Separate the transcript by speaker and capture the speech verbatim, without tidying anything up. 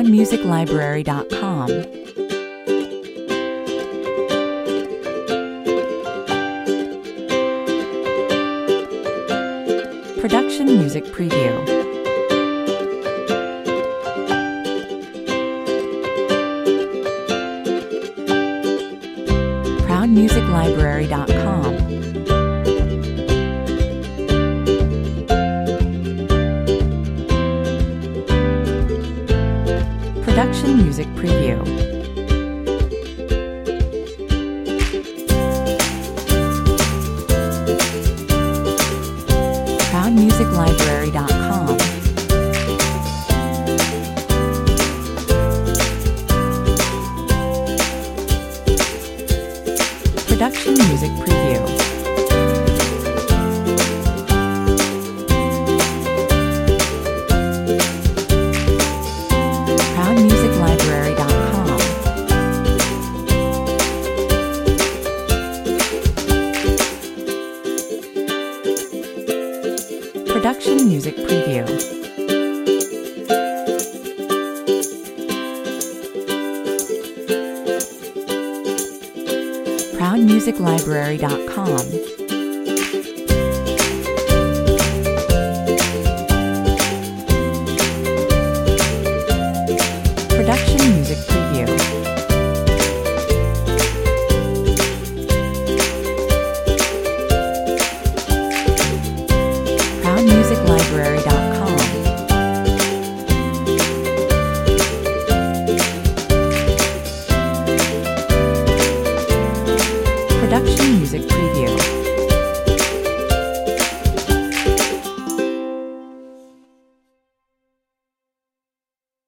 Speaker 1: proud music library dot com. Production Music Preview. proud music library dot com. Production Music Preview. proud music library dot com. Production Music Preview. proud music library dot com. Production Music Preview. proud music library dot com.